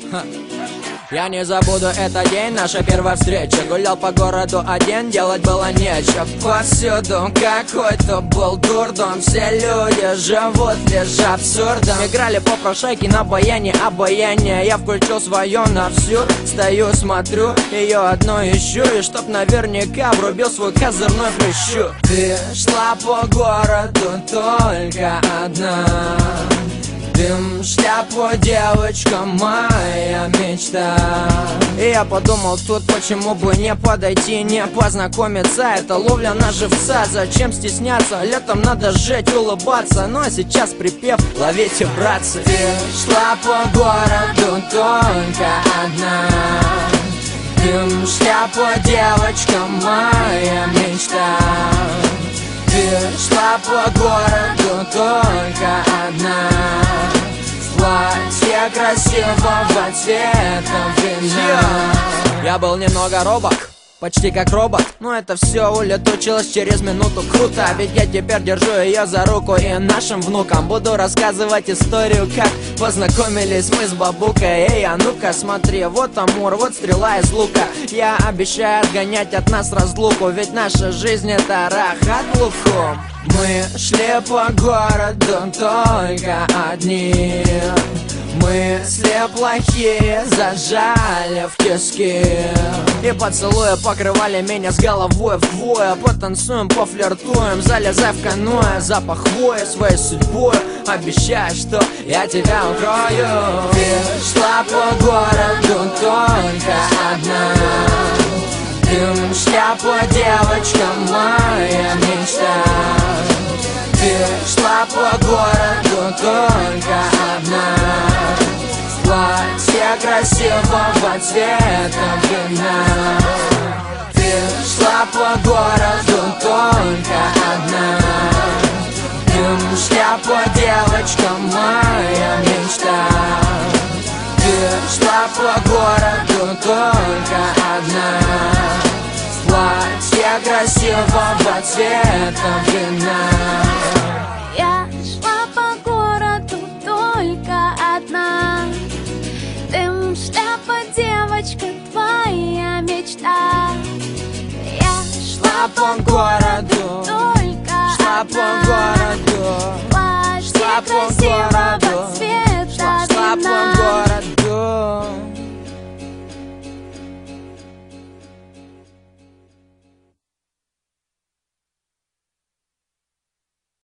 Я не забуду этот день, наша первая встреча. Гулял по городу один, делать было нечего. Повсюду какой-то был дурдом. Все люди живут лишь абсурдом. Играли попрошайки на баяне, обаяние. Я включил свое на всю. Стою, смотрю, ее одну ищу. И чтоб наверняка врубил свой козырной плющу. Ты шла по городу только одна. Дым, шляпу, девочка, моя мечта. И я подумал, тут почему бы не подойти, не познакомиться. Это ловля на живца, зачем стесняться? Летом надо жить, улыбаться. Ну а сейчас припев, ловите, братцы. Ты шла по городу только одна. Дым, шляпу, девочка, моя мечта. Ты шла по городу только одна. Платье красивого цвета вина. Я был немного робок, почти как робот. Но это все улетучилось через минуту. Круто, ведь я теперь держу ее за руку. И нашим внукам буду рассказывать историю, как познакомились мы с бабукой. Эй, а ну-ка смотри, вот Амур, вот стрела из лука. Я обещаю отгонять от нас разлуку, ведь наша жизнь это рахат лукум. Мы шли по городу только одни. Мысли плохие зажали в тиски. И поцелуи покрывали меня с головой вдвое. Потанцуем, пофлиртуем, залезай в каноэ. Запах хвои своей судьбой. Обещаю, что я тебя укрою. Ты шла по городу только одна. Дым, шляпу, девочка, моя мечта. Ты шла по городу только одна. Платье красивого цвета вина. Ты шла по городу только одна. Дым, шляпу, девочка, моя мечта. Ты шла по городу только одна. Платье красивого цвета вина. Я шла по городу только одна. Дым, шляпа, девочка, твоя мечта. Я шла по городу только Шла по одна. городу, Платье шла по красивого городу, цвета шла по вина.